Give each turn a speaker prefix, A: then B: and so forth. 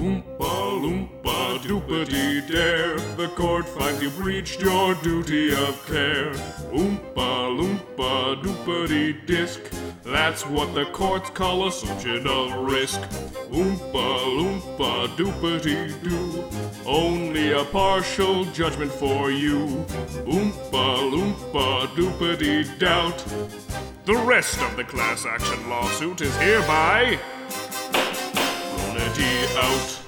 A: Oompa loompa doopity dare, the court finds you breached your duty of care. Oompa loompa doopity disc, that's what the courts call assumption of risk. Oompa loompa doopity doo, only a partial judgment for you. Oompa loompa doopity doubt, the rest of the class action lawsuit is hereby out.